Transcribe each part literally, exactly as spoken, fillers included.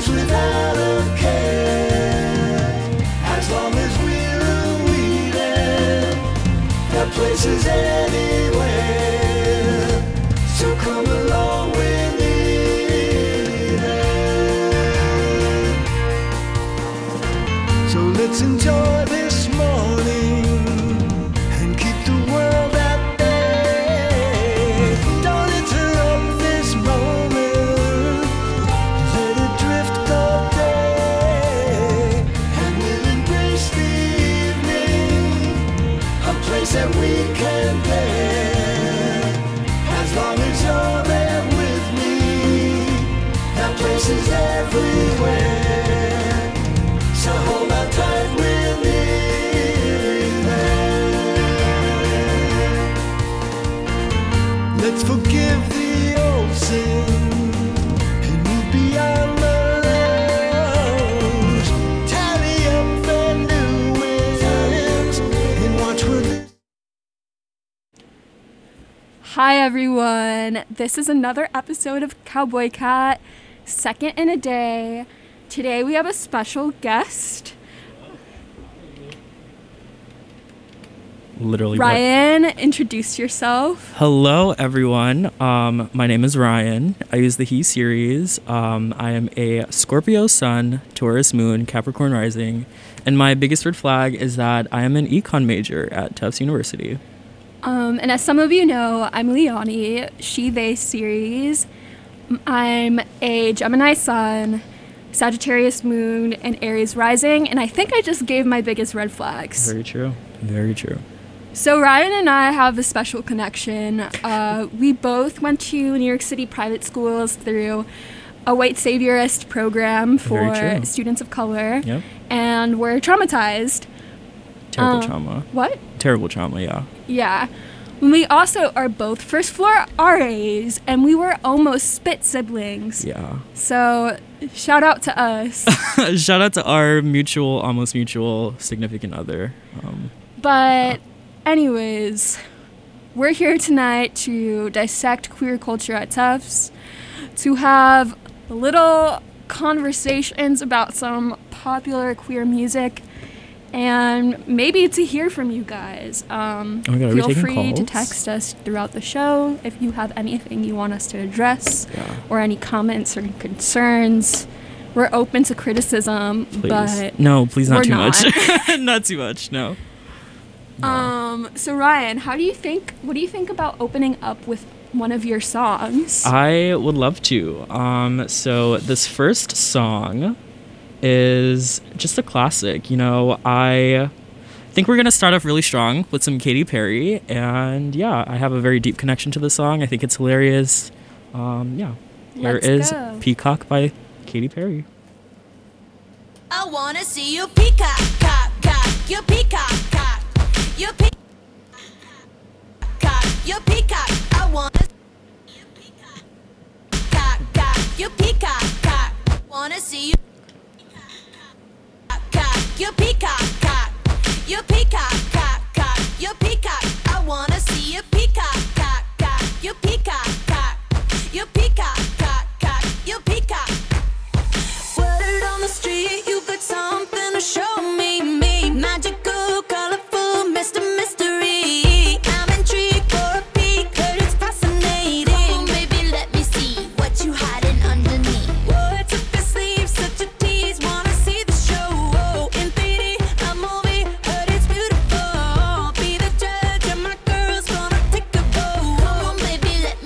lives without a care. As long as we're weeding, that place is anywhere. So come along with me then. So let's enjoy this morning and keep the world at bay. Don't interrupt this moment, let it drift all day. And we'll embrace the evening, a place that we can bear. As long as you're there with me, that place is everywhere. So hold on tight with me then. Let's forgive the old sin and move beyond the lows. Tally up the new wins and watch where this. Hi everyone, this is another episode of Cowboy Cat, second in a day. Today we have a special guest, Literally. Ryan. Introduce yourself. Hello, everyone. Um, my name is Ryan. I use the He series. Um, I am a Scorpio Sun, Taurus Moon, Capricorn Rising, and my biggest red flag is that I am an econ major at Tufts University. Um, and as some of you know, I'm Leonie, She, They series. I'm a Gemini Sun, Sagittarius Moon, and Aries Rising, and I think I just gave my biggest red flags. Very true. Very true. So Ryan and I have a special connection. Uh, we both went to New York City private schools through a white saviorist program for Very true. students of color, Yep. and we're traumatized. Terrible Um, trauma. What? Terrible trauma, yeah. Yeah. We also are both first floor R As, and we were almost spit siblings. Yeah. So shout out to us. Shout out to our mutual, almost mutual significant other. Um, But anyways, we're here tonight to dissect queer culture at Tufts, to have little conversations about some popular queer music, and maybe to hear from you guys. Um, Oh my God, are we feel taking free to calls? text us throughout the show if you have anything you want us to address, Yeah. or any comments or concerns. We're open to criticism, please. but no, please not we're too not. much. Not too much, no. No. Um, so Ryan, how do you think, what do you think about opening up with one of your songs? I would love to. Um, so this first song is just a classic. You know, I think we're going to start off really strong with some Katy Perry. And yeah, I have a very deep connection to the song. I think it's hilarious. Um, yeah. Here Let's is go. Peacock by Katy Perry. I wanna see you peacock, cock, cock, you peacock, cock, you peacock, cock, you peacock. I wanna see you peacock, cock, cock, you peacock, cock. Wanna see you cock, cock, you peacock, cock, you peacock, cock, cock, you peacock. I wanna see you peacock, cock, cock, you peacock, cock, you peacock, cock, cock, you peacock. Word on the street, you got something to show me, me. Magical, colorful, Mister Mystery. I'm intrigued for a peek, heard it's fascinating. Come on, baby, let me see what you hiding underneath. What's up your sleeve, such a tease, wanna see the show. Oh, in three D, a movie, heard it's beautiful. Be the judge, and my girl's gonna take a vote. Come on, baby, let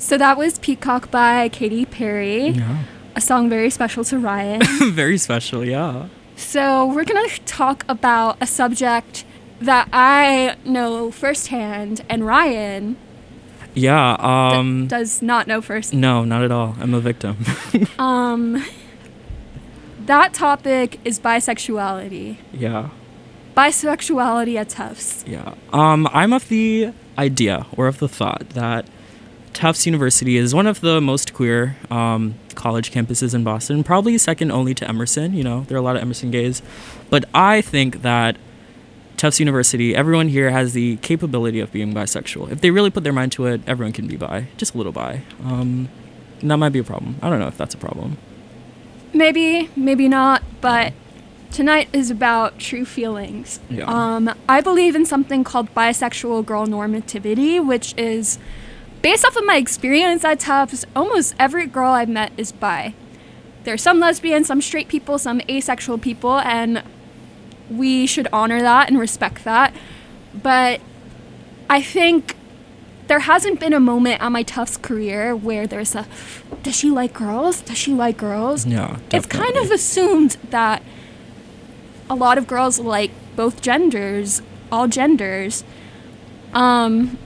So that was Peacock by Katy Perry, Yeah. a song very special to Ryan. Very special, yeah. So we're going to talk about a subject that I know firsthand, and Ryan Yeah, d- um does not know first. no, not at all. I'm a victim. Um, that topic is bisexuality. Yeah. Bisexuality at Tufts. Yeah. Um, I'm of the idea or of the thought that Tufts University is one of the most queer um, college campuses in Boston, probably second only to Emerson. You know, there are a lot of Emerson gays. But I think that Tufts University, everyone here has the capability of being bisexual. If they really put their mind to it, everyone can be bi, just a little bi. Um, and that might be a problem. I don't know if that's a problem. Maybe, maybe not, but tonight is about true feelings. Yeah. Um, I believe in something called bisexual girl normativity, which is based off of my experience at Tufts. Almost every girl I've met is bi. There's some lesbian, some straight people, some asexual people, and we should honor that and respect that. But I think there hasn't been a moment on my Tufts career where there's a, does she like girls? Does she like girls? Yeah, It's kind of definitely. assumed that a lot of girls like both genders, all genders. Um,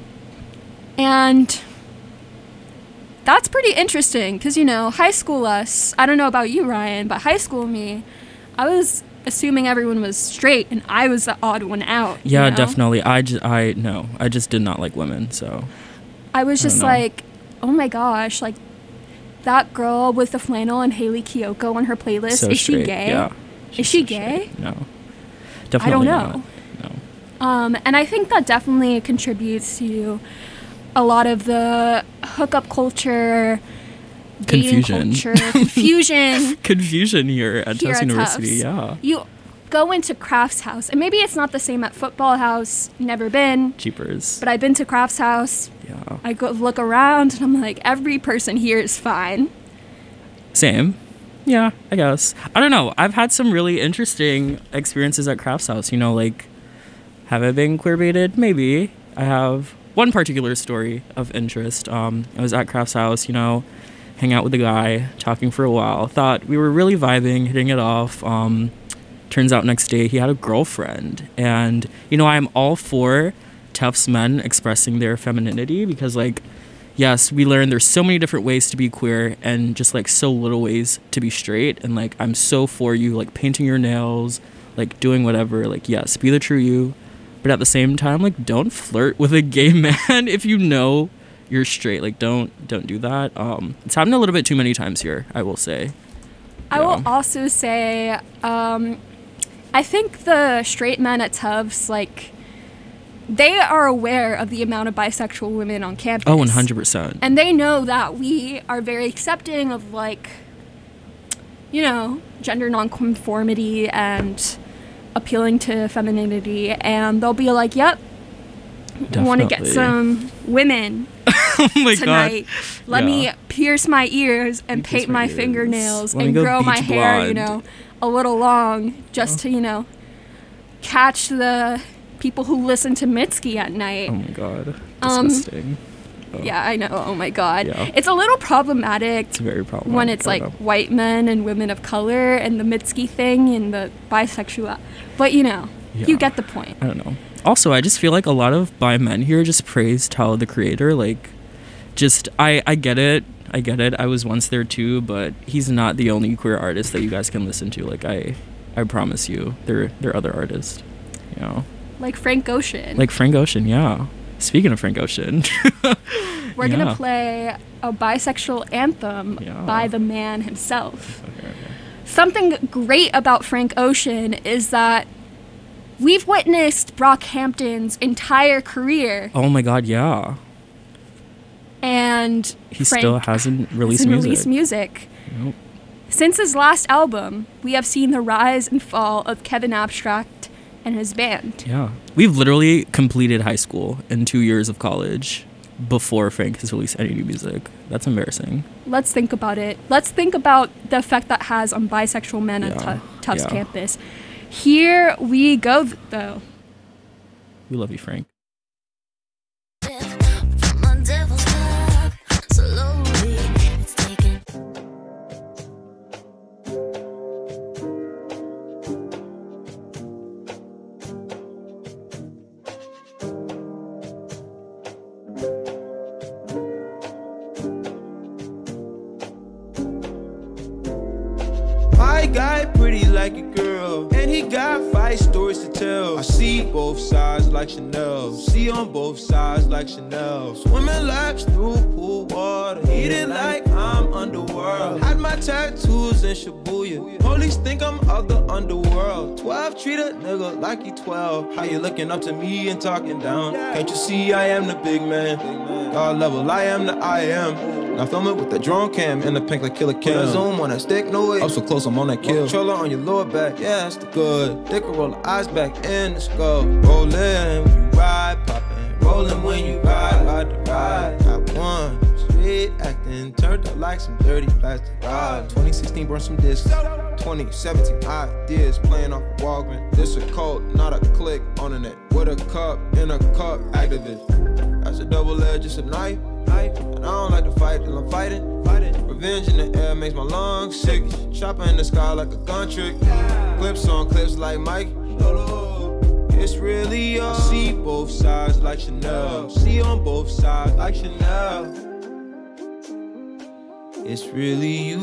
and that's pretty interesting because, you know, high school us, I don't know about you, Ryan, but high school me, I was assuming everyone was straight and I was the odd one out. you Yeah, know? definitely. I just, I, no, I just did not like women, so. I was I don't just know. like, oh my gosh, like that girl with the flannel and Haley Kiyoko on her playlist, so is she straight, gay? Yeah. Is she so gay? straight. No. I Definitely don't know. not. No. Um, and I think that definitely contributes to a lot of the hookup culture, dating Confusion. culture, confusion Confusion here at here Tufts at University, Tufts. yeah. You go into Crafts House, and maybe it's not the same at Football House. Never been, Jeepers. but I've been to Crafts House. Yeah. I go look around, and I'm like, every person here is fine. Same. Yeah, I guess. I don't know. I've had some really interesting experiences at Crafts House. You know, like, have I been queer baited? Maybe. I have one particular story of interest. Um, I was at Crafts House, you know, hang out with a guy, talking for a while. Thought we were really vibing, hitting it off. Um, turns out next day he had a girlfriend. And, you know, I'm all for Tufts men expressing their femininity because, like, yes, we learn there's so many different ways to be queer and just like so little ways to be straight. And like, I'm so for you, like painting your nails, like doing whatever. Like, yes, be the true you. But at the same time, like, don't flirt with a gay man if you know you're straight. Like, don't don't do that. Um, it's happened a little bit too many times here, I will say. I will Yeah. also say, um, I think the straight men at Tufts, like, they are aware of the amount of bisexual women on campus. Oh, one hundred percent. And they know that we are very accepting of, like, you know, gender nonconformity and appealing to femininity. And they'll be like, yep, want to get Definitely. some women Oh my tonight. god. Let Yeah. me pierce my ears and Let me pierce paint my my ears. fingernails Let me and go grow my beach hair, you blonde. know, a little long just to, you know, catch the people who listen to Mitski at night. Oh my god. Um, Disgusting. Oh, Yeah, I know. Oh my god. Yeah. It's a little problematic It's very problematic. when it's I like know. white men and women of color and the Mitski thing and the bisexual. But you know, Yeah. you get the point. I don't know. Also, I just feel like a lot of bi men here just praise Tyler the Creator. Like, just I I get it, I get it. I was once there too, but he's not the only queer artist that you guys can listen to. Like, I I promise you, there there are other artists. You know, Like Frank Ocean. like Frank Ocean. Yeah. Speaking of Frank Ocean, We're yeah. gonna play a bisexual anthem Yeah. by the man himself. Okay, okay. Something great about Frank Ocean is that we've witnessed Brockhampton's entire career, Oh my God, yeah. and He Frank still hasn't released hasn't music. released music. Nope. Since his last album, we have seen the rise and fall of Kevin Abstract and his band. Yeah. We've literally completed high school and two years of college before Frank has released any new music. That's embarrassing. Let's think about it. Let's think about the effect that has on bisexual men at Yeah, Tu- Tufts yeah. campus. Here we go, th- though. We love you, Frank. From a devil's cup, white guy, pretty like a girl, and he got five stories to tell. I see both sides like Chanel, see on both sides like Chanel. Swimming laps through pool water, heated like I'm underworld. Had my tattoos in Shibuya, police think I'm of the underworld. Twelve treat a nigga like he twelve. How you looking up to me and talking down? Can't you see I am the big man? God level, I am the I am. Now film it with the drone cam in the pink like Killer Kim. Zoom on that stick, no way. Up so close, I'm on that kill. Controller on your lower back, yeah, that's the good. Dick will roll the eyes back in the skull. Rollin' when you ride, poppin'. Rollin' when you ride, ride the ride. Got one, straight acting, turned up like some dirty plastic rods. twenty sixteen, burn some discs. twenty seventeen, ideas playing off of Walgreens. This a cult, not a click on the net. With a cup, in a cup, activist. That's a double edge, just a knife. And I don't like to fight till I'm fighting, fighting. Revenge in the air makes my lungs sick. Chopper in the sky like a gun trick. Clips on clips like Mike. It's really you. I see both sides like Chanel. See on both sides like Chanel. It's really you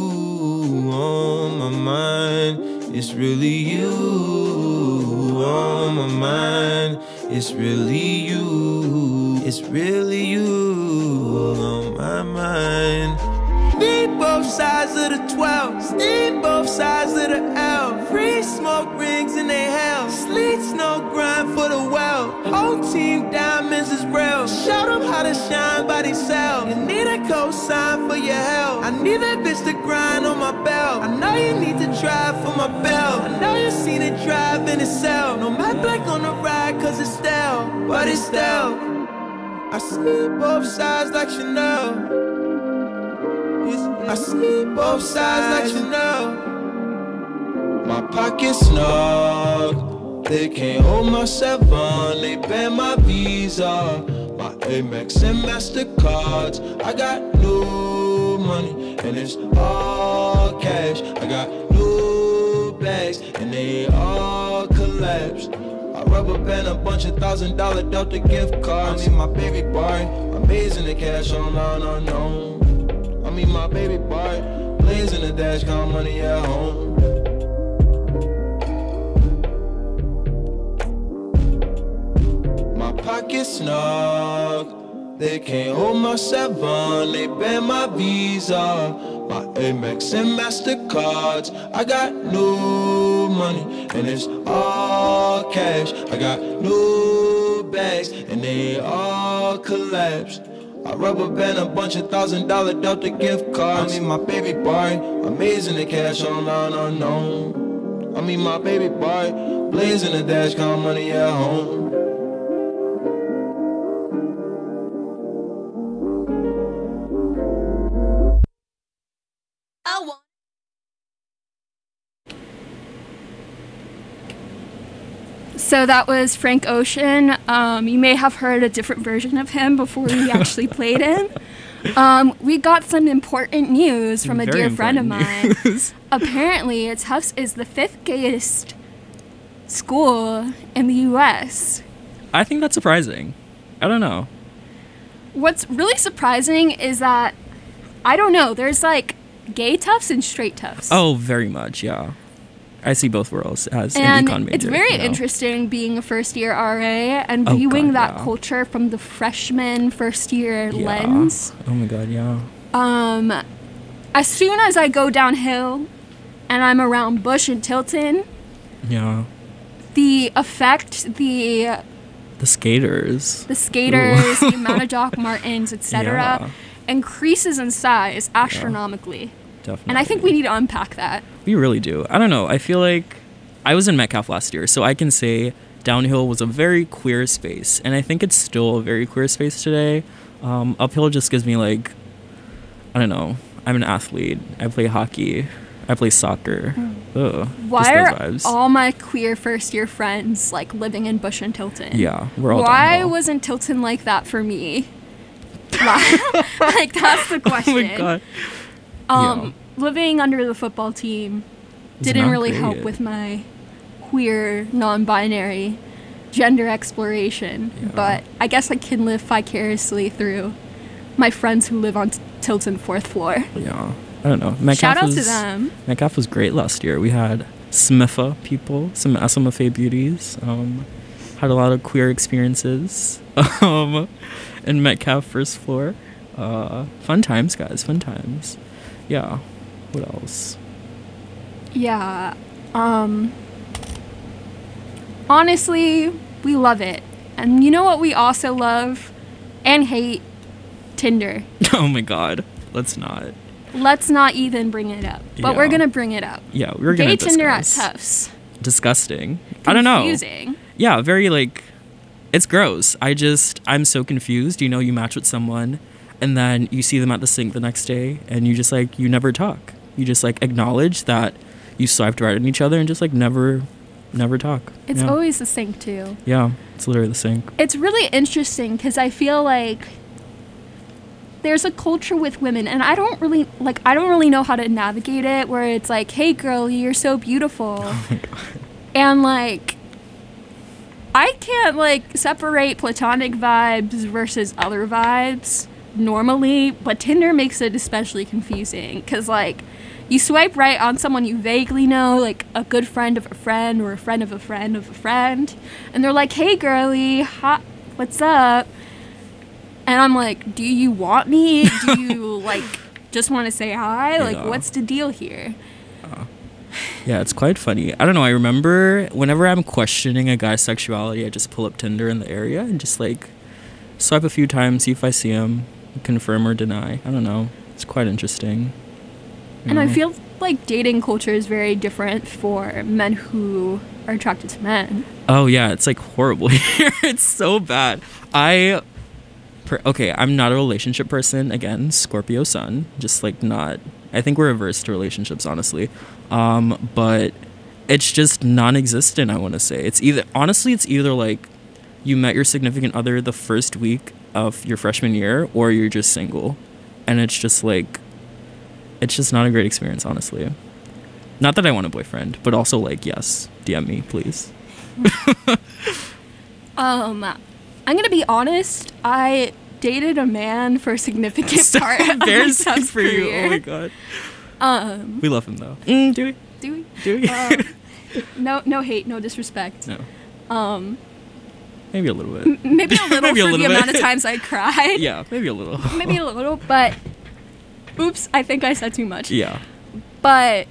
on my mind. It's really you on my mind. It's really you. It's really you on my mind. Need both sides of the twelve. Need both sides of the L. Free smoke rings in they hell. Sleet snow grind for the well. Whole team diamonds is real. Show them how to shine by themselves. You need a cosign for your help. I need that bitch to grind on my belt. I know you need to drive for my belt. I know you seen it drive in itself. No matte black on the ride cause it's stale, but it's stale. I see both sides like Chanel. I see both sides like Chanel. My pocket's snug, they can't hold my seven. They ban my Visa, my Amex and MasterCards. I got new money and it's all cash. I got new bags and they all collapsed. I rubber band a bunch of thousand dollar Delta gift cards. I mean my baby boy, amazing the cash online unknown. I mean my baby boy, blazing the dash, count money at home. My pocket's snug, they can't hold my seven. They ban my Visa, my Amex and MasterCards. I got new money and it's all cash. I got new bags and they all collapsed. I rubber band a bunch of thousand dollar Delta gift cards. I mean my baby boy, amazing the cash online unknown. I mean my baby boy, blazing the dash, count money at home. I want. So that was Frank Ocean. Um, you may have heard a different version of him before we actually played him. Um, we got some important news from a Very dear friend of mine. news. Apparently, Tufts is the fifth gayest school in the U S. I think that's surprising. I don't know. What's really surprising is that, I don't know, there's like gay Tufts and straight Tufts. Oh, very much, yeah. I see both worlds as And an econ major. it's very you know? interesting being a first year R A and Oh, viewing God, that yeah. culture from the freshman first year Yeah. lens. Oh my god, yeah. Um, as soon as I go downhill and I'm around Bush and Tilton, Yeah. the effect, the The skaters. the skaters, the amount of Doc Martens, et cetera, Yeah. increases in size astronomically. Definitely. And I think we need to unpack that. We really do. I don't know. I feel like I was in Metcalf last year, so I can say Downhill was a very queer space, and I think it's still a very queer space today. Um, uphill just gives me like, I don't know. I'm an athlete. I play hockey. I play soccer. Ugh, Why just are those vibes. all my queer first year friends like living in Bush and Tilton? Yeah, we're all Why downhill. wasn't Tilton like that for me? Like that's the question. Oh my god. Um, living under the football team It's didn't not really help great. with my queer, non-binary gender exploration, Yeah. but I guess I can live vicariously through my friends who live on t- Tilton fourth floor. Yeah. I don't know. Metcalf Shout out was, to them. Metcalf was great last year. We had Smitha people, some S M F A beauties. Um, had a lot of queer experiences um, in Metcalf first floor. Uh, fun times, guys. Fun times. Yeah. What else? Yeah. Um honestly, we love it. And you know what we also love and hate? Tinder. Oh my god. Let's not. Let's not even bring it up. But Yeah. we're gonna bring it up. Yeah, we're gonna Gay Tinder at discuss. Tufts. Disgusting. I don't know. Confusing. Yeah, very like, it's gross. I just, I'm so confused. You know, you match with someone and then you see them at the sink the next day and you just like, you never talk. You just like acknowledge that you swiped right on each other and just like never, never talk. It's yeah. always the sink too. Yeah, it's literally the sink. It's really interesting because I feel like there's a culture with women, and I don't really like. I don't really know how to navigate it. Where it's like, "Hey, girl, you're so beautiful," Oh my god. and like, I can't like separate platonic vibes versus other vibes normally, but Tinder makes it especially confusing because like, you swipe right on someone you vaguely know, like a good friend of a friend or a friend of a friend of a friend, and they're like, "Hey, girly, hot, what's up?" And I'm like, do you want me? Do you, like, just want to say hi? Like, Yeah. what's the deal here? Yeah, it's quite funny. I don't know. I remember whenever I'm questioning a guy's sexuality, I just pull up Tinder in the area and just like swipe a few times, see if I see him, confirm or deny. I don't know. It's quite interesting. You And I know? feel like dating culture is very different for men who are attracted to men. Oh yeah, it's like horrible here. It's so bad. I per, okay, I'm not a relationship person. Again, Scorpio sun, just like not. I think we're averse to relationships, honestly. Um, but it's just non-existent. I want to say it's either honestly, it's either like you met your significant other the first week of your freshman year, or you're just single, and it's just like it's just not a great experience, honestly. Not that I want a boyfriend, but also like yes, D M me, please. Um, I'm gonna be honest. I dated a man for a significant So part of my embarrassing Tufts for you. career. Oh my god. Um, We love him though. Mm, do we? do we? Do we? Um, no, no hate, no disrespect. no. Um, Maybe a little bit. maybe a little Maybe a for little the amount of bit. times I cried. Yeah, maybe a little. Maybe a little, but oops, I think I said too much. Yeah. But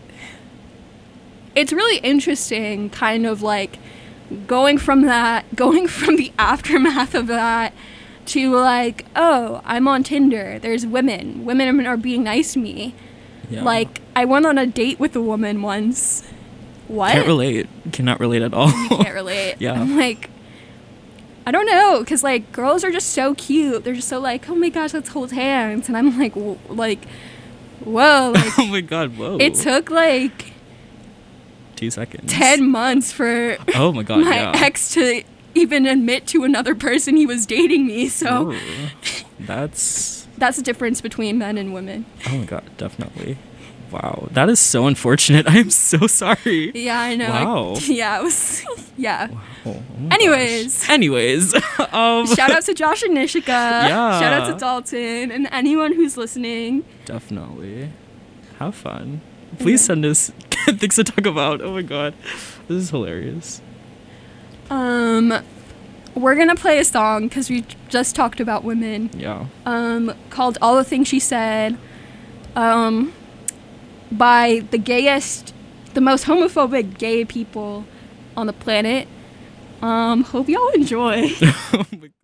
it's really interesting, kind of like going from that, going from the aftermath of that to like, oh, I'm on Tinder. There's women. Women are being nice to me. Yeah. Like, I went on a date with a woman once. What? Can't relate. Cannot relate at all. You can't relate. Yeah. I'm like, I don't know, because like girls are just so cute. They're just so like, oh my gosh, let's hold hands. And I'm like, w- like, whoa. Like, Oh my god, whoa. it took like two seconds. ten months for Oh my god, my yeah. ex to even admit to another person he was dating me. So Ooh. That's that's the difference between men and women. oh my god, definitely. Wow. That is so unfortunate. I am so sorry. Yeah, I know. I- Wow. yeah, it was. Yeah. Oh, oh my Anyways. gosh. Anyways. um Shout out to Josh and Nishika. Yeah. Shout out to Dalton and anyone who's listening. Definitely. Have fun. Please send us things to talk about. Oh my god. This is hilarious. Um, we're gonna play a song because we just talked about women. Yeah. Um, called "All the Things She Said," um, by the gayest, the most homophobic gay people on the planet. Um, hope y'all enjoy. Oh my god.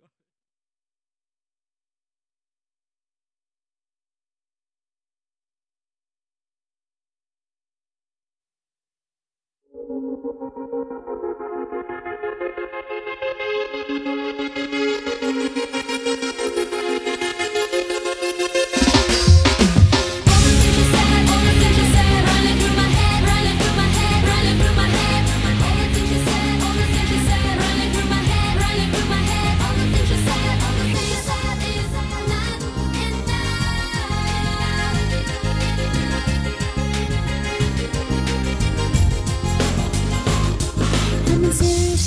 I'm in serious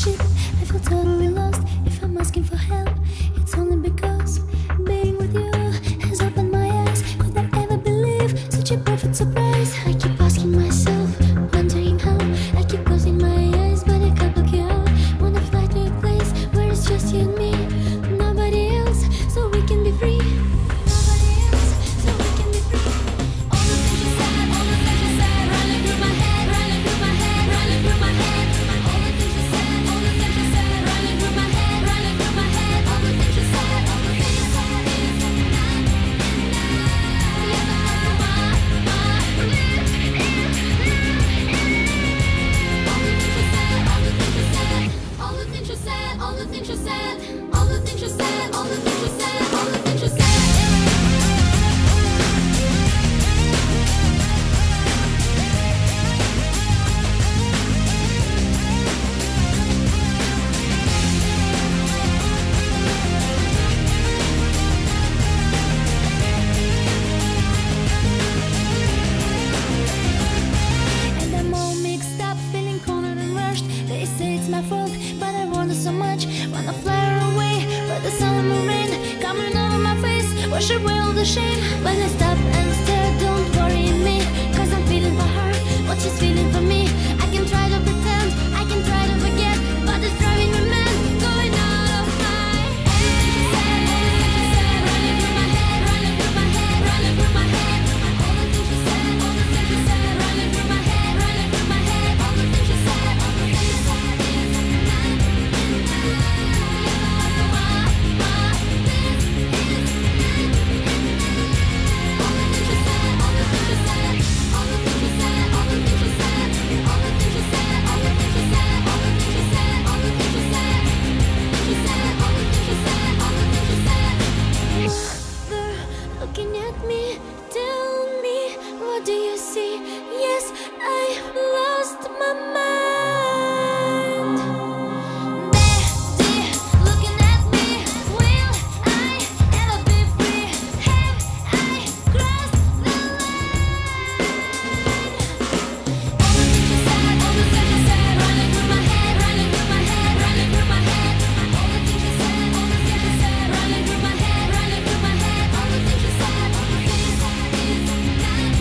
the shame when I stop and stare. Don't worry me, cause I'm feeling for her what she's feeling for me. I can try to pretend, I can try to forget, but it's driving me mad, going out of my head. Running through my head, running through my head, running through my head. All the things she said, all the things she said, running through my head, running through my head. All the things she said, all the things she said. Looking at me, tell me, what do you see? Yes, I lost my mind. They're looking at me, will I ever be free? Have I crossed the line? All the things you said, all the things you said, running through my head, running through my head, running through my head. All the things you said, all the things you said, running through my head, running through my head. All the things you said, all the things you said is not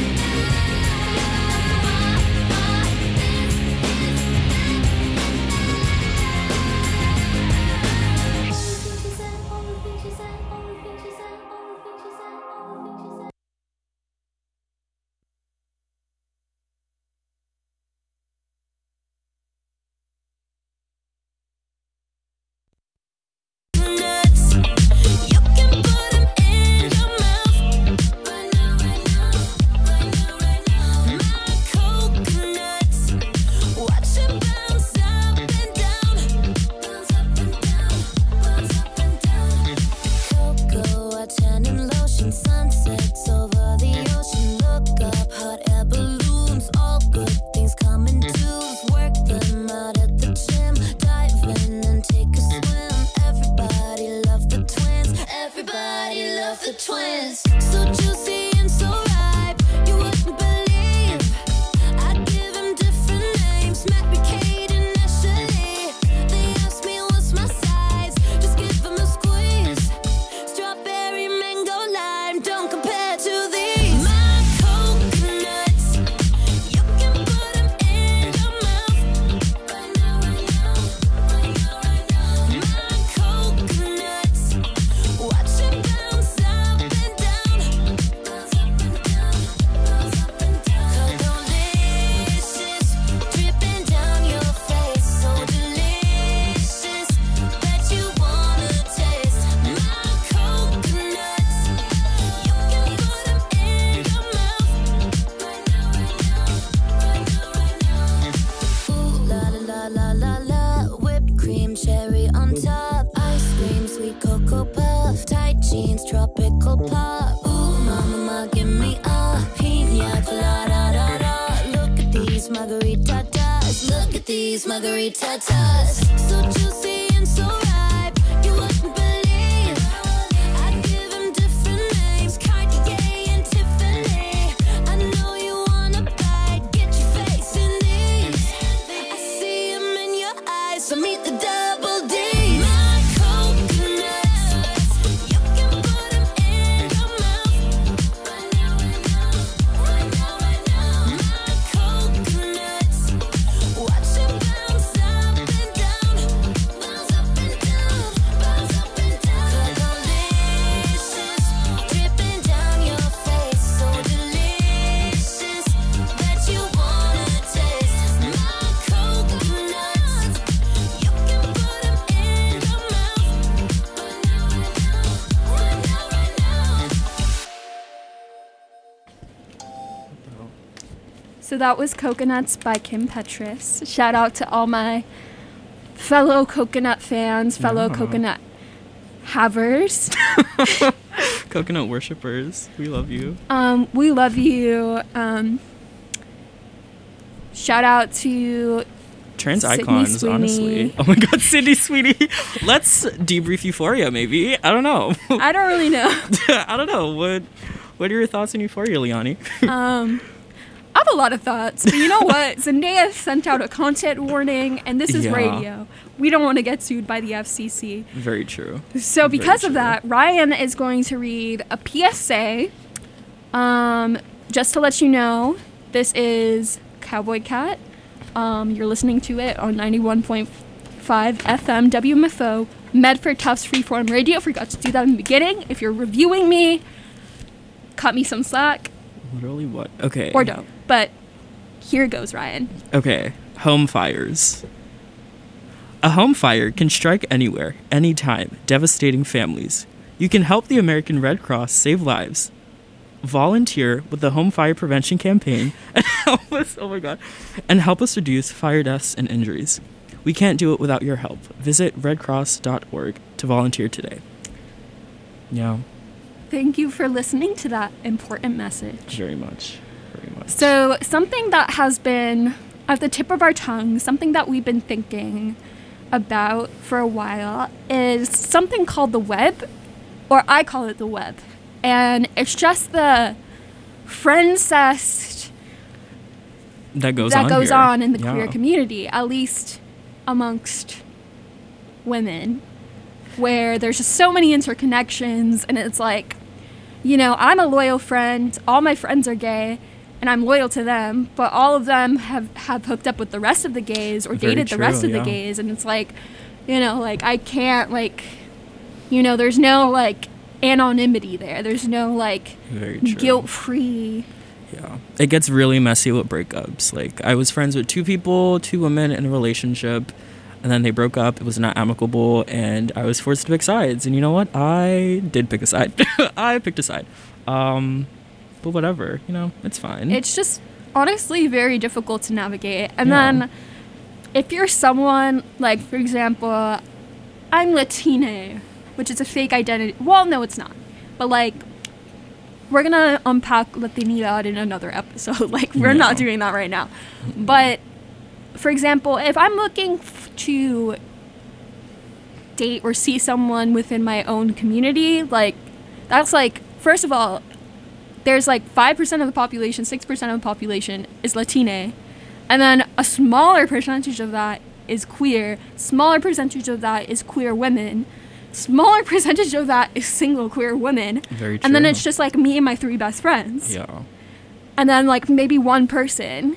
nuts. You can put 'em in your mouth. Right now, right now, right now, right now. My coconuts, watch 'em bounce up and down, bounce up and down, bounce up and down. Cocoa, a tannin lotion, sunsets over the ocean. Look up, hot air balloons, all good things come in twos. Work them out at the gym, dive in and take a swim. Everybody love the twins, everybody love the twins. So juicy and so ripe, you wouldn't believe. I'd give 'em different names, Matt, Kate, and Ashley. They ask me what's my size, just give 'em a squeeze. Strawberry, mango, lime, don't compare to these. My coconuts, you can put 'em in your mouth. Right now, right now, right now, right now. My coconuts, watch 'em bounce up and down, bounce up and down, bounce up and down. Delicious, dripping down your face, so delicious that you wanna taste. My coconuts, you can put 'em in your mouth. Right now, right now, right now, right now. Ooh la la la la la, whipped cream, cherry on top, ice cream, sweet cocoa puff, tight jeans, tropical pop. Ooh mama, ma, give me a pina colada da da. Look at these margaritas, look at these margaritas. So juicy and so ripe, you wouldn't believe. I'd give 'em different names, Cartier and Tiffany. I know you wanna bite, get your face in these. I see 'em in your eyes, so meet the double D. My coconuts, you can put 'em in your mouth. Right now, right now, right now, right now. My coconuts, watch 'em bounce up and down, bounce up and down, bounce up and down. Delicious, dripping down your face, so delicious that you wanna taste. My coconuts, you can put 'em in your mouth. Right now, right now, right now, right now. So that was Coconuts by Kim Petras. Shout out to all my fellow coconut fans, fellow Yeah. coconut havers. Coconut worshippers, we love you. Um, we love you. Um, shout out to Trans Sydney icons, Sweeney. honestly. Oh my god, Sydney Sweeney. Let's debrief Euphoria, maybe. I don't know. I don't really know. I don't know. What What are your thoughts on Euphoria, Liani? Um, I'm a lot of thoughts, but you know what? Zendaya sent out a content warning, and this is Yeah. radio. We don't want to get sued by the F C C. Very true. So because Very of true. that, Ryan is going to read a P S A. Um, just to let you know, this is Cowboy Cat. Um, you're listening to it on ninety-one point five F M W M F O, Medford Tufts Freeform Radio. Forgot to do that in the beginning. If you're reviewing me, cut me some slack, Literally what? Okay. or don't. But here goes, Ryan. Okay. Home fires. A home fire can strike anywhere, anytime, devastating families. You can help the American Red Cross save lives. Volunteer with the Home Fire Prevention Campaign and help us, oh my god, and help us reduce fire deaths and injuries. We can't do it without your help. Visit red cross dot org to volunteer today. Yeah, Thank you for listening to that important message. very much. Very much. So, something that has been at the tip of our tongue, something that we've been thinking about for a while, is something called the web, or I call it the web. And it's just the friend-cest that goes that on goes here. on in the Yeah. queer community, at least amongst women, where there's just so many interconnections, and it's like, you know, I'm a loyal friend, all my friends are gay, and I'm loyal to them, but all of them have, have hooked up with the rest of the gays or Very dated the true, rest of yeah. the gays, and it's like, you know, like, I can't, like, you know, there's no, like, anonymity there. There's no, like, Very true. guilt-free. Yeah. It gets really messy with breakups. Like, I was friends with two people, two women in a relationship, and then they broke up. It was not amicable, and I was forced to pick sides. And you know what? I did pick a side. I picked a side. Um, but whatever, you know, it's fine. It's just honestly very difficult to navigate. And Yeah. then if you're someone, like, for example, I'm Latina, which is a fake identity. Well, no, it's not. But, like, we're going to unpack Latinidad in another episode. Like, we're Yeah. not doing that right now. But, for example, if I'm looking f- to date or see someone within my own community, like, that's like, first of all, there's like five percent of the population, six percent of the population is Latina. And then a smaller percentage of that is queer. Smaller percentage of that is queer women. Smaller percentage of that is single queer women. Very true. And then it's just like me and my three best friends. Yeah. And then like maybe one person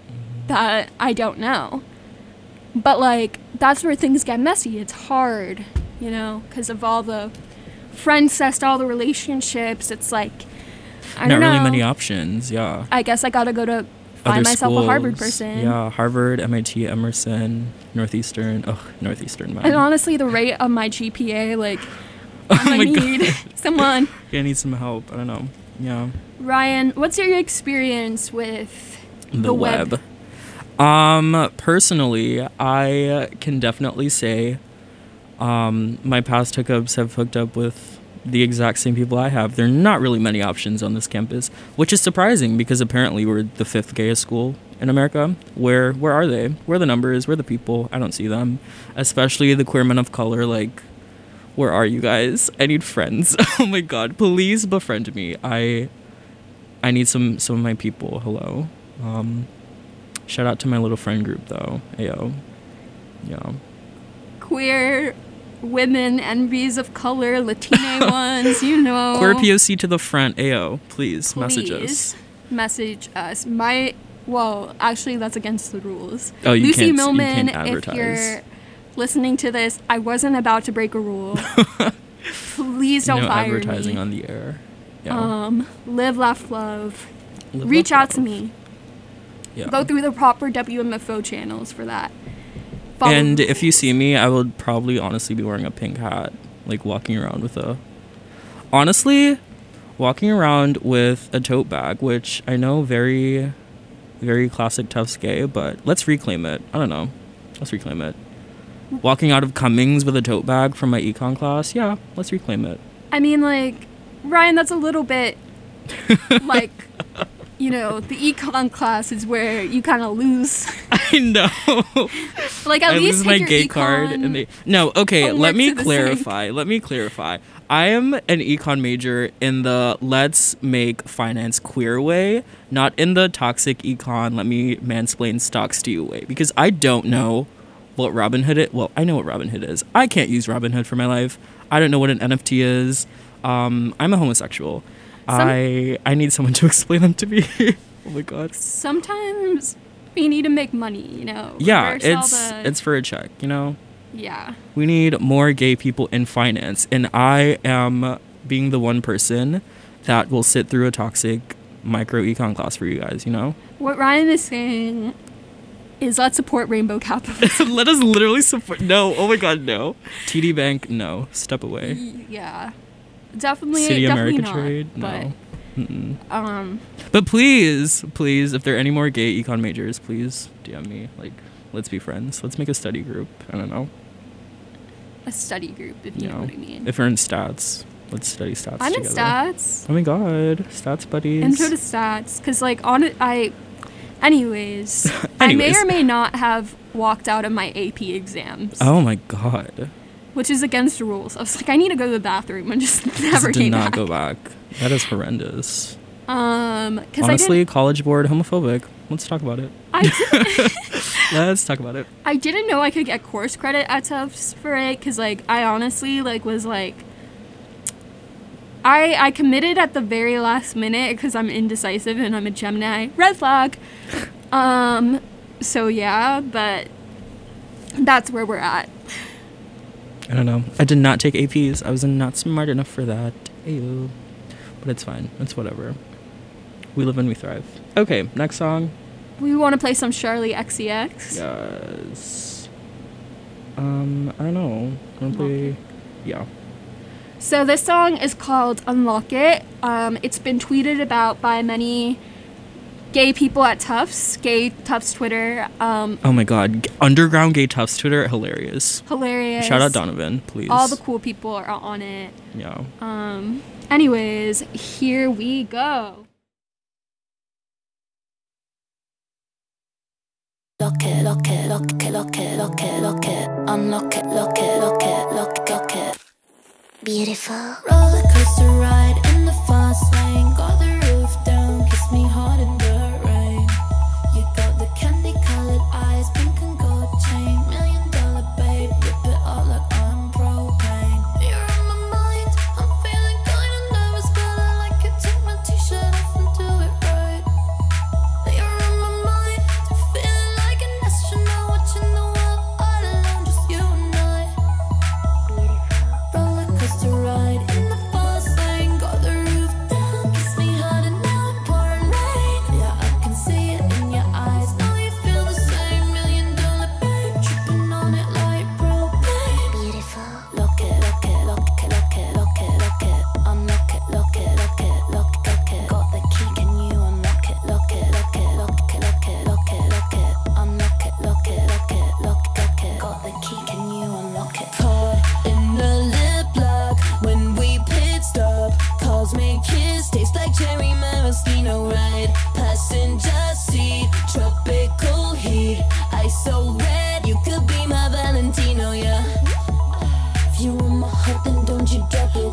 that I don't know. But like that's where things get messy. It's hard, you know, because of all the friend cest, all the relationships. It's like, I Not don't really know. many options. Yeah. I guess I gotta go to find Other myself a Harvard schools. person. Yeah, Harvard, M I T, Emerson, Northeastern. Oh, Northeastern, man. And honestly, the rate of my G P A, like, I'm Oh gonna my need God. someone. I need some help. I don't know. Yeah. Ryan, what's your experience with The, the, web. Um, personally, I can definitely say um, my past hookups have hooked up with the exact same people I have. There are not really many options on this campus, which is surprising because apparently we're the fifth gayest school in America. Where where are they? Where are the numbers? Where are the people? I don't see them. Especially the queer men of color. Like, where are you guys? I need friends. Oh my god, please befriend me. I I need some some of my people. Hello. Um, shout out to my little friend group though. Ayo. Yeah. queer women, envies of color, Latina ones, you know. Queer P O C to the front. Ayo. Please, message us. Please message us. My, well, actually, that's against the rules. Oh, you Lucy can't- you Millman, can't if advertise. you're listening to this, I wasn't about to break a rule. Please don't no fire advertising me. on the air. Yeah. Um, live, laugh, love. Live, Reach love, out to love. me. Yeah. Go through the proper W M F O channels for that. Follow And the if you rules. see me, I would probably honestly be wearing a pink hat, like walking around with a. Honestly, walking around with a tote bag, which I know very, very classic Tufts gay, but let's reclaim it. I don't know. Let's reclaim it. Walking out of Cummings with a tote bag from my econ class, yeah, let's reclaim it. I mean, like, Ryan, that's a little bit like, you know, the econ class is where you kind of lose I know. Like at I least lose take my your gate econ card and they no okay homework let me to the clarify let me clarify I am an econ major in the let's make finance queer way, not in the toxic econ let me mansplain stocks to you way, because I don't know what Robinhood is. Well, I know what Robinhood is. I can't use Robinhood for my life. I don't know what an N F T is. um I'm a homosexual. Some- I I need someone to explain them to me. Oh my god. Sometimes we need to make money, you know. Yeah, reverse all it's the- it's for a check, you know. yeah. We need more gay people in finance, and I am being the one person that will sit through a toxic micro econ class for you guys, you know. What Ryan is saying is let's support rainbow capitalism. Let us literally support. No, oh my god, no. T D Bank, no. Step away. Yeah, definitely. City definitely America not, Trade, but, no. Mm-mm. Um, But please, please, if there are any more gay econ majors, please D M me. Like, let's be friends. Let's make a study group. I don't know. a study group, if you You know know, what I mean. if we're in stats, let's study stats I'm in together. stats. Oh my god, stats buddies. Intro to stats, because like on it, I. Anyways, I may Anyways. or may not have walked out of my A P exams, Oh my god. which is against the rules. I was like, I need to go to the bathroom and just never Just came did not back. go back. That is horrendous. Um, because I Honestly, didn't, college board homophobic. Let's talk about it. I, did, Let's talk about it. I didn't know I could get course credit at Tufts for it, because like I honestly like was like. I, I committed at the very last minute because I'm indecisive and I'm a Gemini. Red flag. Um, so yeah, but that's where we're at. I don't know. I did not take A Ps. I was not smart enough for that. Ayo. But it's fine. It's whatever. We live and we thrive. Okay, next song. We want to play some Charlie X C X. Yes. Um, I don't know. Wanna play? Yeah. So this song is called Unlock It. Um, it's been tweeted about by many gay people at Tufts, gay Tufts Twitter. Um, Oh my god. G- Underground Gay Tufts Twitter, hilarious. hilarious. Shout out Donovan, please. All the cool people are on it. Yeah. Um, anyways, here we go. Lock it, lock it, lock it, lock it, lock it, lock it. Unlock it, lock it, lock it, lock it, lock it. Beautiful. Roller coaster ride in the fast lane. Got the roof down, kiss me hard in the rain. You got the candy colored eyes, pink and gold chain. Million dollar babe, whip it up like I'm propane. You're on my mind, I'm feeling kinda nervous, but I like it. Take my t-shirt off and do it right. You're on my mind, feeling like an astronaut, watching the world all alone, just you and I. Roller coaster ride in the fast lane, got the roof down, kiss me hard and now it's pouring rain. Yeah, I can see it in your eyes, know you feel the same. Million dollar babe, tripping on it like propane. Beautiful. Lock it, lock it, lock it, lock it, lock it, lock it. Unlock it, lock it, lock it, lock it, lock it. Got the key, can you unlock it? Lock it, lock it, lock it, lock it, lock it, lock it. Unlock it, lock it, lock it, lock it, lock it. Got the key, can you unlock it? Caught in the lip lock when we pit stop. Cosmic kiss tastes like cherry maraschino ride. Passenger seat, tropical heat. Ice so red, you could be my Valentino, yeah. If you want my heart, then don't you drop it.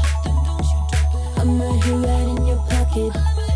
I'm right here, right in your pocket.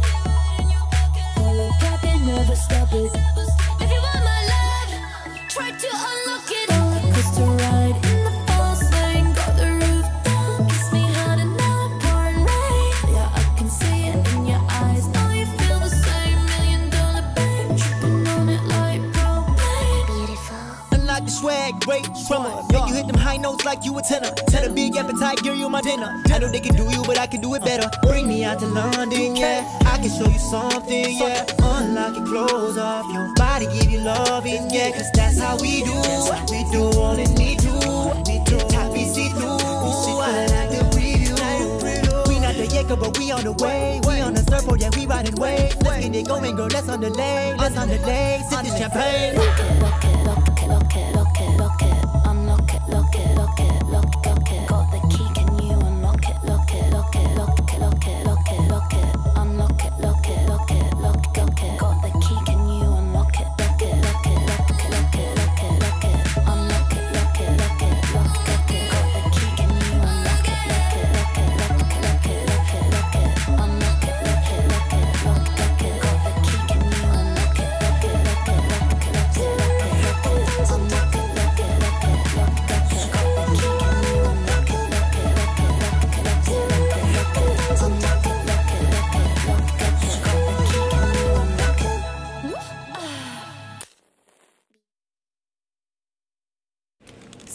Pull it back and never stop it. If you want my love, try to unlock it. Roller coaster ride in the fast lane, got the roof down, kiss me hard and now it's pouring rain. Yeah, I can see it in your eyes, know you feel the same. Million dollar babe, tripping on it like propane. Beautiful. Unlock the swag, great drummer. Make you hit them high notes like you a tenor. Tell a big appetite, girl, you my dinner. I know they can do you, but I can do it better. Bring me out to London, yeah. I can show you something, yeah. Unlock your clothes off, your body give you loving, yeah. Cause that's how we do. We do all in me too. We do top, we see through. I like the preview. We not the Jacob, but we on the way. We on the surfboard, yeah, we riding waves. Let's get it going, girl, let's on the lane. Let's on the lane, sip this champagne. Lock it, lock it, lock it, lock it, lock it, lock it. Unlock it, lock it, lock it, lock it, lock it. Got the key, can you unlock it? Lock it, lock it, lock it, lock it, lock it, lock it. Unlock it, lock it, lock it, lock it, lock it. Got the key, can you unlock it? Lock it, lock it, lock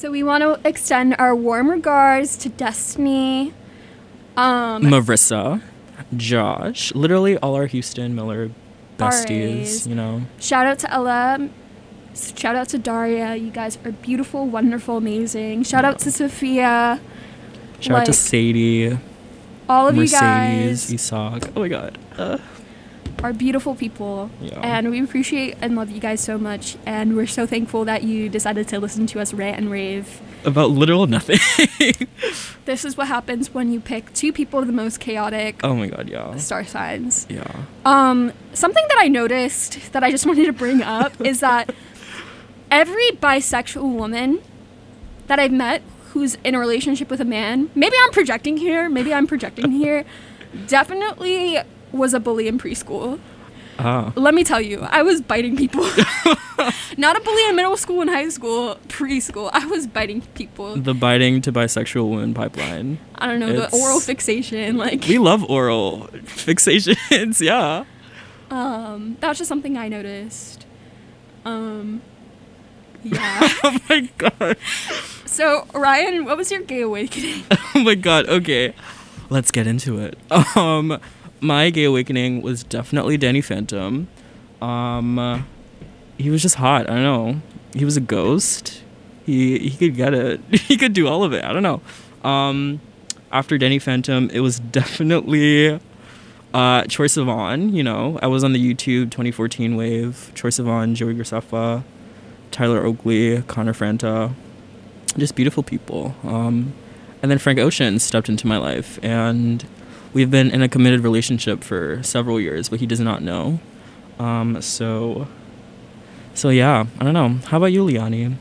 So we want to extend our warm regards to Destiny, um, Marissa, Josh, literally all our Houston Miller besties, Rs. you know. Shout out to Ella. Shout out to Daria. You guys are beautiful, wonderful, amazing. Shout out to Sophia. Shout out to Like, Sadie, all of Mercedes, you guys Isak. Oh my god. Uh, are beautiful people. Yeah. And we appreciate and love you guys so much. And we're so thankful that you decided to listen to us rant and rave. about literal nothing. This is what happens when you pick two people of the most chaotic Oh my god, yeah. star signs. Yeah. Um, something that I noticed that I just wanted to bring up is that every bisexual woman that I've met who's in a relationship with a man, maybe I'm projecting here, maybe I'm projecting here, definitely was a bully in preschool. Ah. Let me tell you, I was biting people. Not a bully in middle school and high school, preschool. I was biting people. The biting to bisexual women pipeline. I don't know, It's- the oral fixation, like, We love oral fixations, yeah. um, that was just something I noticed. Um, yeah. Oh my god. So, Ryan, what was your gay awakening? Oh my god, okay. Let's get into it. Um my gay awakening was definitely Danny Phantom. Um uh, he was just hot, I don't know. He was a ghost. He he could get it. He could do all of it. I don't know. Um after Danny Phantom, it was definitely uh Troye Sivan, you know. I was on the YouTube twenty fourteen wave. Troye Sivan, Joey Graceffa, Tyler Oakley, Connor Franta. Just beautiful people. Um, and then Frank Ocean stepped into my life, and we've been in a committed relationship for several years, but he does not know. Um, so, so yeah, I don't know. How about you, Liani?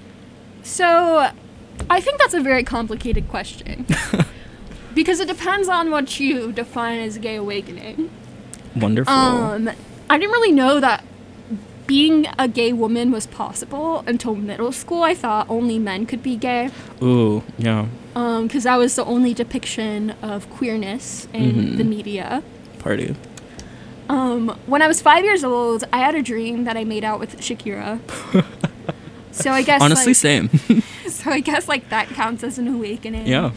So, I think that's a very complicated question. Because it depends on what you define as gay awakening. Wonderful. Um, I didn't really know that being a gay woman was possible until middle school. I thought only men could be gay. Ooh, yeah. Um, because that was the only depiction of queerness in Mhm. the media. Party. Um, when I was five years old, I had a dream that I made out with Shakira. So I guess Honestly, like, same. so I guess like that counts as an awakening. Yeah.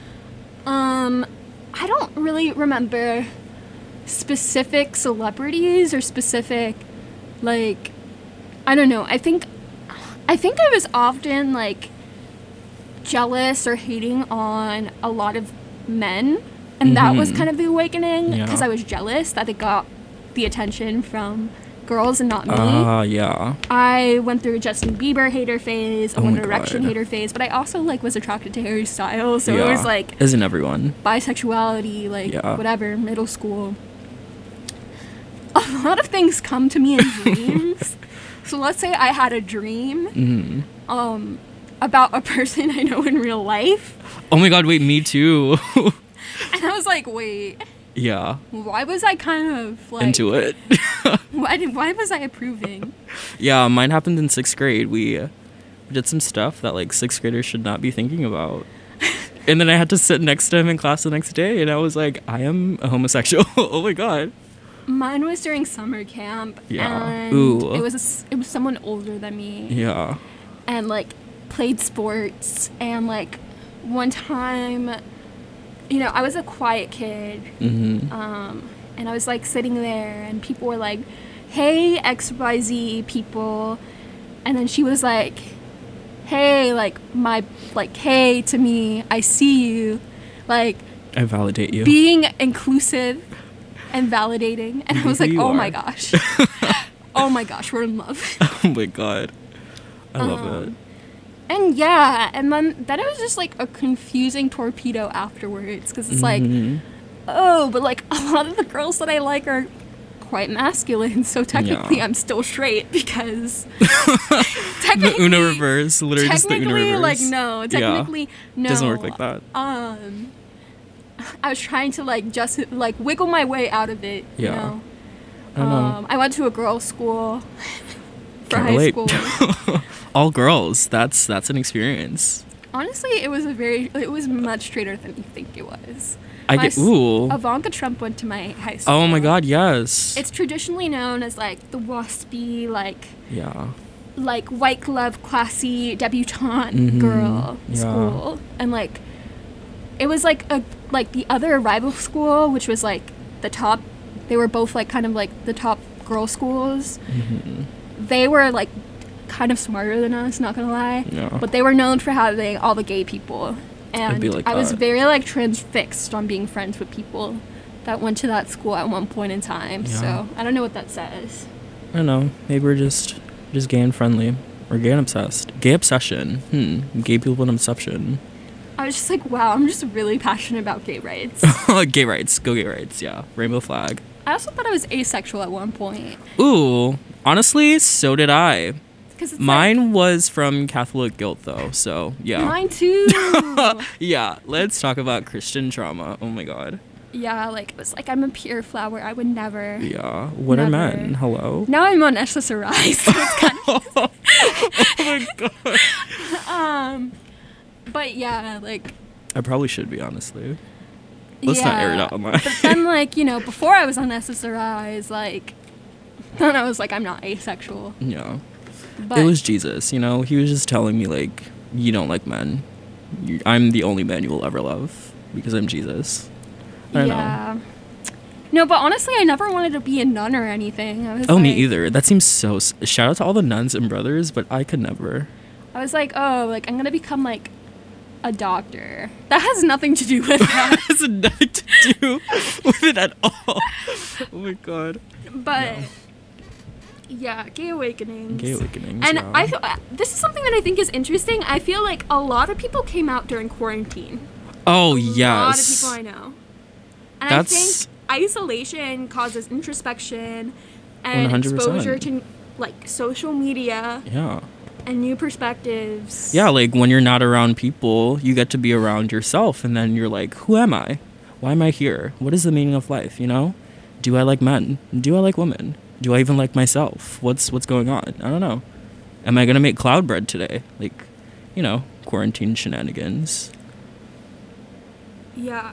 Um, I don't really remember specific celebrities or specific, like, I don't know. I think, I think I was often like jealous or hating on a lot of men, and that was Mhm. kind of the awakening because Yeah. I was jealous that they got the attention from girls and not me. Ah, yeah. I went through a Justin Bieber hater phase, a Oh One my Direction God. hater phase, but I also like was attracted to Harry Styles, so yeah. it was like Isn't everyone? bisexuality, like Yeah. whatever, middle school. A lot of things come to me in dreams. So let's say I had a dream Mm. um about a person I know in real life, Oh my god, wait, me too. and I was like, wait, Yeah. why was I kind of like Into it. Why did, why was I approving? Yeah, mine happened in sixth grade. We uh, did some stuff that like sixth graders should not be thinking about. And then I had to sit next to him in class the next day, and I was like, I am a homosexual. Oh my god. Mine was during summer camp, Yeah. and Ooh. it was a s it was someone older than me. Yeah. And like played sports, and like one time, you know, I was a quiet kid, Mm-hmm. um and I was like sitting there and people were like, hey, X Y Z people, and then she was like, hey, like my like hey to me, I see you, like I validate you. being inclusive and validating, and I Be was who like, you oh my are. gosh, oh my gosh, we're in love. Oh my god. I love Um, it. And yeah, and then then it was just like a confusing torpedo afterwards, because it's like, Mhm. oh, but like a lot of the girls that I like are quite masculine, so technically Yeah. I'm still straight because The technically, Uno reverse, literally just the Uno technically, reverse. like no, technically no, Doesn't work like that. Um, I was trying to like just like wiggle my way out of it. You Yeah. know? I don't know. Um, I went to a girls' school for Can't high relate. school. All girls. That's that's an experience. Honestly, it was a very it was much straighter than you think it was. I My get s- ooh. Ivanka Trump went to my high school. Oh my god, yes. It's traditionally known as like the waspy, like yeah. like white glove, classy debutante Mhm. girl Yeah. school, and like it was like a like the other rival school, which was like the top. They were both like kind of like the top girl schools. Mhm. They were like kind of smarter than us, not gonna lie. Yeah. But they were known for having all the gay people, and be like I was that. very like transfixed on being friends with people that went to that school at one point in time. Yeah. So I don't know what that says. I don't know. Maybe we're just just gay and friendly. Or gay and obsessed. Gay obsession. Hmm. Gay people and obsession. I was just like, wow, I'm just really passionate about gay rights. Gay rights. Go gay rights. Yeah. Rainbow flag. I also thought I was asexual at one point. Ooh. Honestly, so did I. Cause it's Mine was from Catholic guilt, though. So, yeah. like, mine too. Yeah. Let's talk about Christian trauma. Oh my god. Yeah, like it was like I'm a pure flower. I would never. Yeah. What are Never. men? Hello? Now I'm on S S R I, so it's kind Oh my god. of. Um, but yeah, like. I probably should be, honestly. Let's not air it yeah. out online. But then, like, you know, before I was on S S R Is, like, then I was like, I'm not asexual. Yeah. But It was Jesus, you know? He was just telling me, like, you don't like men. You, I'm the only man you will ever love because I'm Jesus. I don't know. yeah. No, but honestly, I never wanted to be a nun or anything. I was Oh, like, me either. That seems so... s- Shout out to all the nuns and brothers, but I could never. I was like, oh, like, I'm going to become, like, a doctor. That has nothing to do with that. Has nothing to do with it at all. Oh my god. But, No. yeah, gay awakenings. Gay awakenings. And yeah. I feel, this is something that I think is interesting. I feel like a lot of people came out during quarantine. Oh, A yes. lot of people I know. And That's- I think isolation causes introspection and one hundred percent. exposure to like social media Yeah. and new perspectives. Yeah, like when you're not around people, you get to be around yourself, and then you're like, who am I? Why am I here? What is the meaning of life, you know? Do I like men? Do I like women? Do I even like myself? What's what's going on? I don't know. Am I gonna make cloud bread today? Like, you know, quarantine shenanigans. Yeah.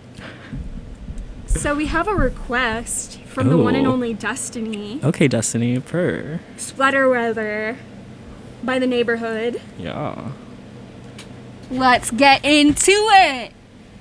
So we have a request from the one and Oh. only Destiny. Okay, Destiny, purr. Sweater weather by the neighborhood. Yeah. Let's get into it.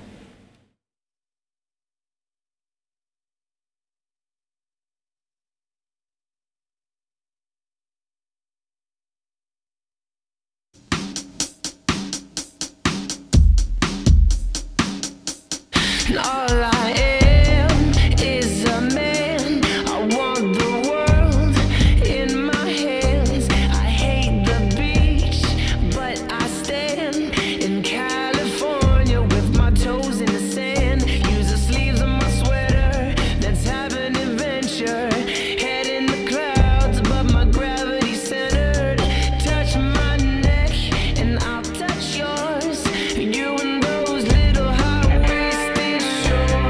All I am is a man. I want the world in my hands. I hate the beach, but I stand in California with my toes in the sand. Use the sleeves of my sweater. Let's have an adventure. Head in the clouds, but my gravity centered. Touch my neck, and I'll touch yours. You and those little high-waisted shorts.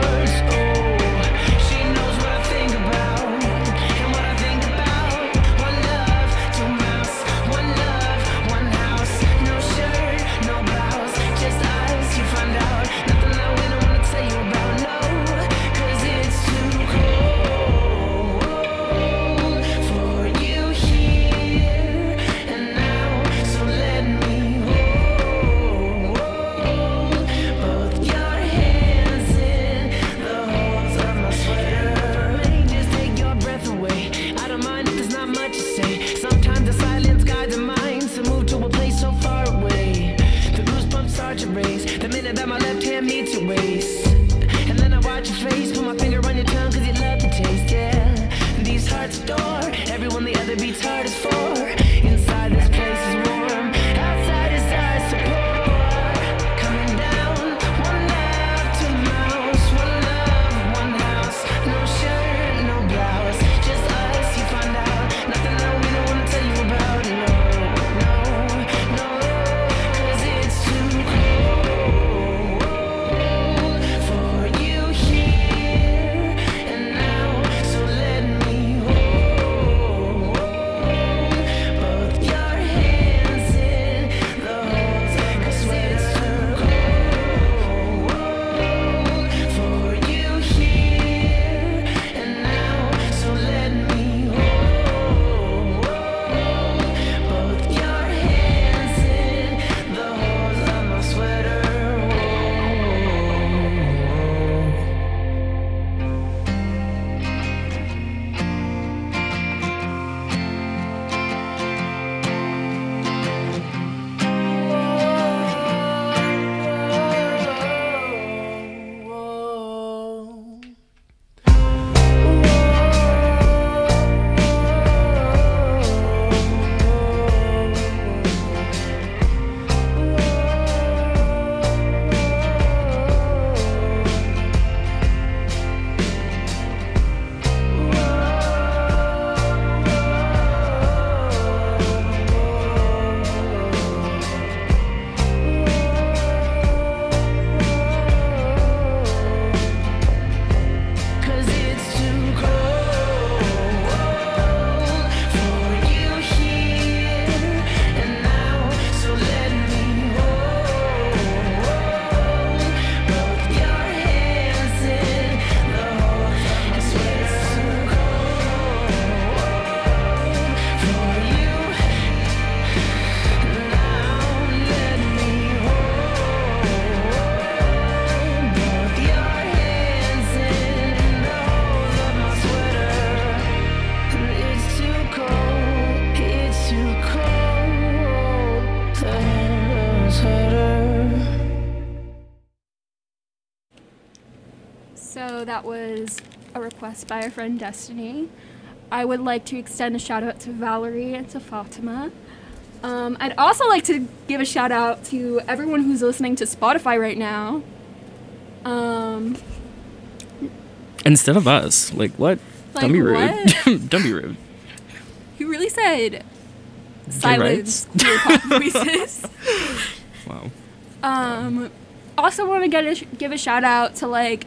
that was a request by our friend Destiny. I would like to extend a shout out to Valerie and to Fatima. Um, I'd also like to give a shout out to everyone who's listening to Spotify right now. Um, Instead of us. Like, what? Like Don't be rude. what? Don't be rude. You really said Gay silence rights? queer pop voices. Wow. Um, also want to get a sh- give a shout out to like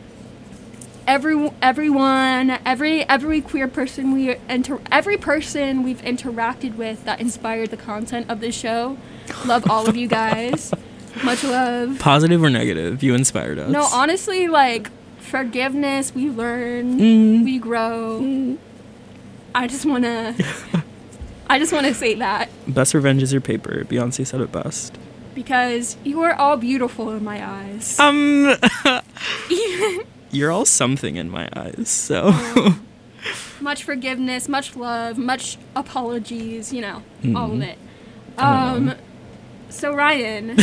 every everyone, every every queer person we inter- every person we've interacted with that inspired the content of this show. Love all of you guys. Much love. Positive or negative? You inspired us. No, honestly, like forgiveness. We learn. Mm. We grow. I just wanna. I just want to say that Best revenge is your paper. Beyonce said it best. because you are all beautiful in my eyes. Um, you're all something in my eyes, so. Much forgiveness, much love, much apologies, you know, all of Mhm. it. I don't know. Um, so Ryan,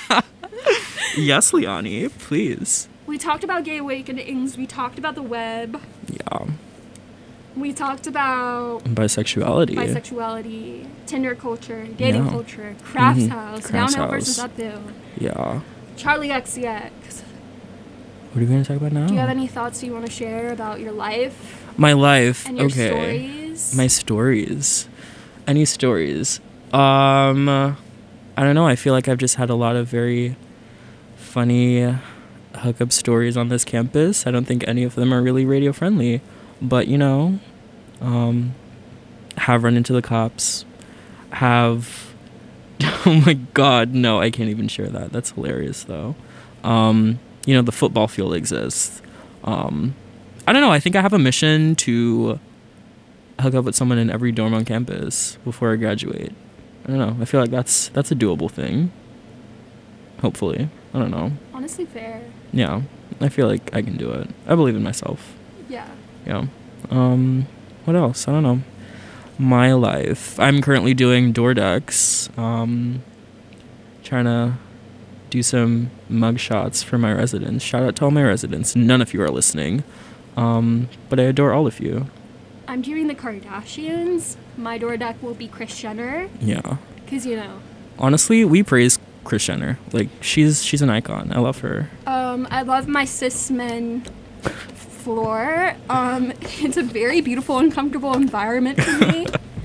Yes, Liani, please. we talked about gay awakenings, we talked about the web, Yeah. we talked about Bisexuality. bisexuality, Tinder culture, dating Yeah. culture, Crafts Mhm. House, Crafts Downhill versus House. Uphill, Yeah. Charlie X C X. What are we going to talk about now? Do you have any thoughts you want to share about your life My life. and your okay. stories? My stories. Any stories? Um, I don't know. I feel like I've just had a lot of very funny hookup stories on this campus. I don't think any of them are really radio friendly, but you know, um, have run into the cops. Have. Oh my God, no! I can't even share that. That's hilarious, though. Um, you know, the football field exists. Um, I don't know. I think I have a mission to hook up with someone in every dorm on campus before I graduate. I don't know. I feel like that's that's a doable thing. Hopefully. I don't know. Honestly, fair. Yeah. I feel like I can do it. I believe in myself. Yeah. Yeah. Um, what else? I don't know. My life. I'm currently doing DoorDex. Um, trying to do some mug shots for my residents. Shout out to all my residents. None of you are listening. Um, but I adore all of you. I'm doing the Kardashians. My door deck will be Kris Jenner. Yeah. Because, you know, Honestly, we praise Kris Jenner. Like, she's she's an icon. I love her. um, I love my cis men floor. Um, it's a very beautiful and comfortable environment for me.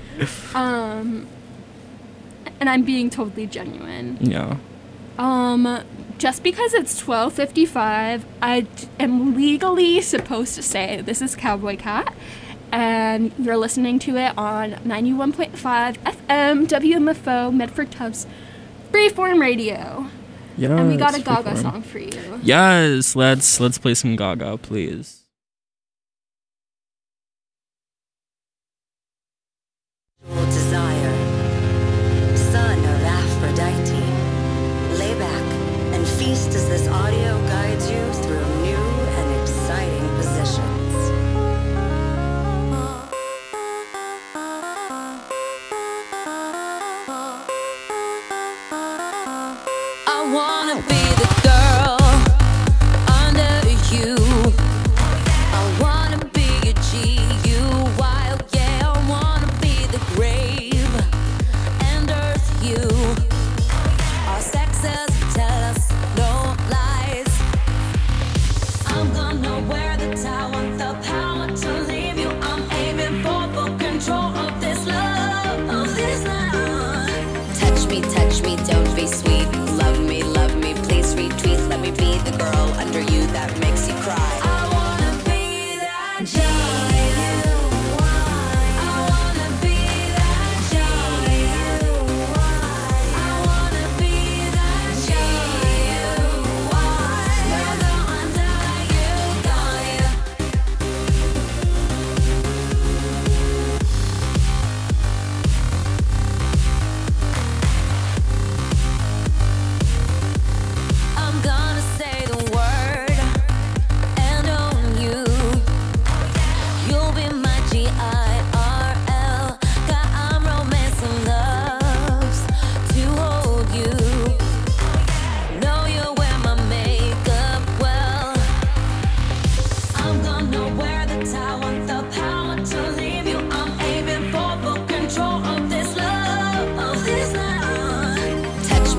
um, and I'm being totally genuine. Yeah. Um, just because it's twelve fifty-five, I d- am legally supposed to say this is Cowboy Cat, and you're listening to it on ninety-one point five F M W M F O Medford Tufts Freeform Radio. Yeah. And we got a it's Gaga freeform. song for you. Yes, let's let's play some Gaga, please. Desire, son of Aphrodite. Lay back and feast as this audio guides you through new and exciting positions. I wanna be the girl under you. I wanna be a G, you wild, yeah. I wanna be the grave and earth you. Our sexes tell us no lies. I'm gonna wear the tower, the power to leave you. I'm aiming for full control of this love, of this love. Touch me, touch me, don't be sweet. Love me, love me, please retweet. Let me be the girl under you that makes you cry. I wanna be that giant. I wanna be that giant. I wanna be that giant. Whether under you, got you.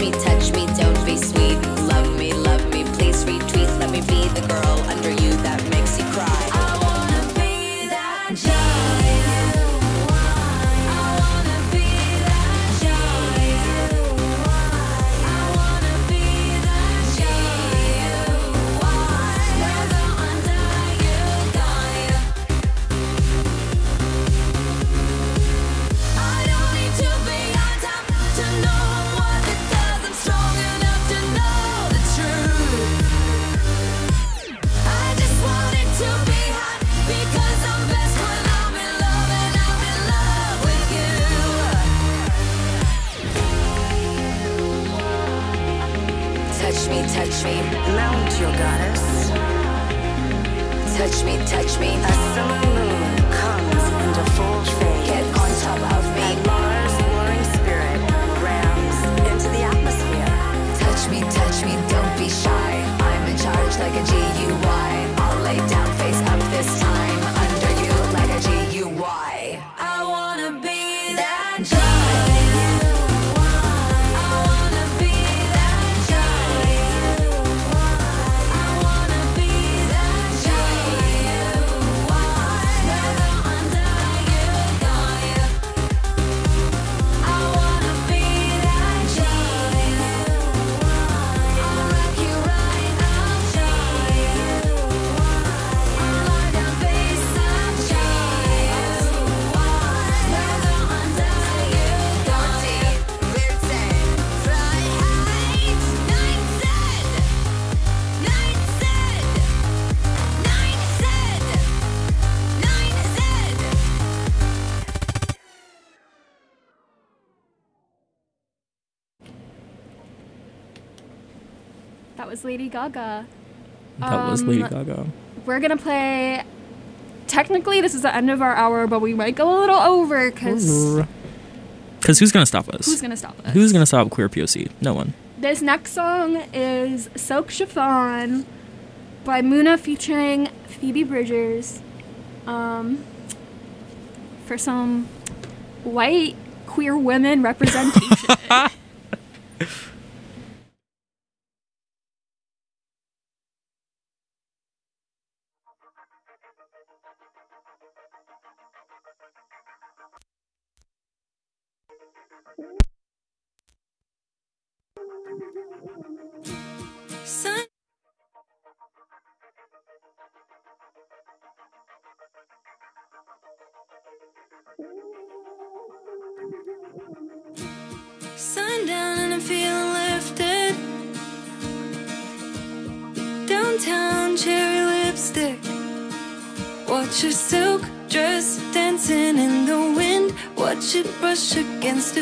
me, touch me, don't be sweet. Love me, love me, please retweet. Let me be the girl under you that makes you cry. I wanna be that giant. I wanna be that giant. I wanna be that giant. Never under you, got you. I don't need to be on top to know what it does. I'm strong enough to know the truth. I just want it to be hot because I'm best when I'm in love and I'm in love with you. Touch me, touch me, mount your goddess. Touch me, touch me. A summer moon comes into full phase. Get on top of me. And Mars, warring spirit, rams into the atmosphere. Touch me, touch me, don't be shy. I'm in charge like a G U Y. I'll lay down face up this time under you like a G U Y. I wanna be that giant. I wanna be that giant. I wanna be that giant. Never under you, got you. I wanna be that giant. I'll rock you right out, giant. I'll lie down face up, giant. Never under you, got you. Virten, fly high. Nine said, nine said, nine said, nine said. That was Lady Gaga. That was Lady Um, Gaga. We're gonna play. Technically, this is the end of our hour, but we might go a little over because Because who's gonna stop us? who's gonna stop us? Who's gonna stop queer P O C? No one. This next song is Silk Chiffon by Muna featuring Phoebe Bridgers. Um, for some white queer women representation. Sun- Sundown and I'm feeling lifted. Downtown cherry lipstick. Watch your silk dress dancing in the wind. Watch it brush against a